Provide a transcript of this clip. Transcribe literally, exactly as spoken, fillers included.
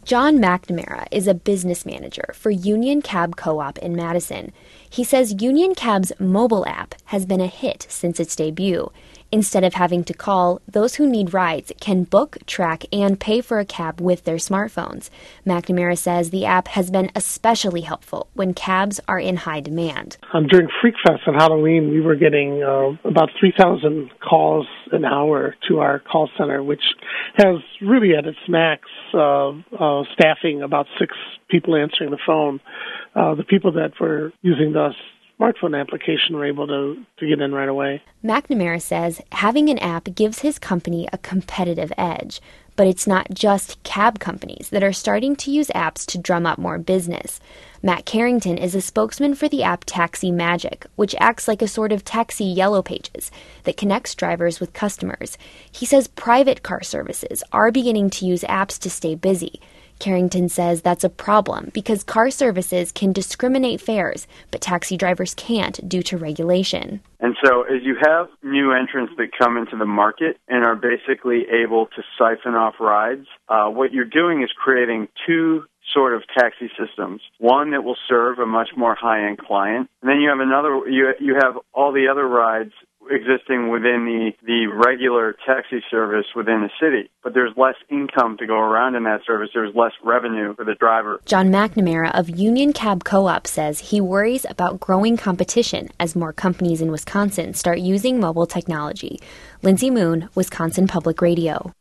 John McNamara is a business manager for Union Cab Co-op in Madison. He says Union Cab's mobile app has been a hit since its debut. Instead of having to call, those who need rides can book, track, and pay for a cab with their smartphones. McNamara says the app has been especially helpful when cabs are in high demand. Um, during Freak Fest on Halloween, we were getting uh, about three thousand calls an hour to our call center, which has really at its max uh, uh, staffing, about six people answering the phone. Uh, the people that were using the smartphone application were able to, to get in right away. McNamara says having an app gives his company a competitive edge. But it's not just cab companies that are starting to use apps to drum up more business. Matt Carrington is a spokesman for the app Taxi Magic, which acts like a sort of taxi Yellow Pages that connects drivers with customers. He says private car services are beginning to use apps to stay busy. Carrington says that's a problem because car services can discriminate fares, but taxi drivers can't due to regulation. And so as you have new entrants that come into the market and are basically able to siphon off rides, uh, what you're doing is creating two sort of taxi systems. One that will serve a much more high-end client, and then you have another, you, you have all the other rides existing within the, the regular taxi service within the city. But there's less income to go around in that service. There's less revenue for the driver. John McNamara of Union Cab Co-op says he worries about growing competition as more companies in Wisconsin start using mobile technology. Lindsay Moon, Wisconsin Public Radio.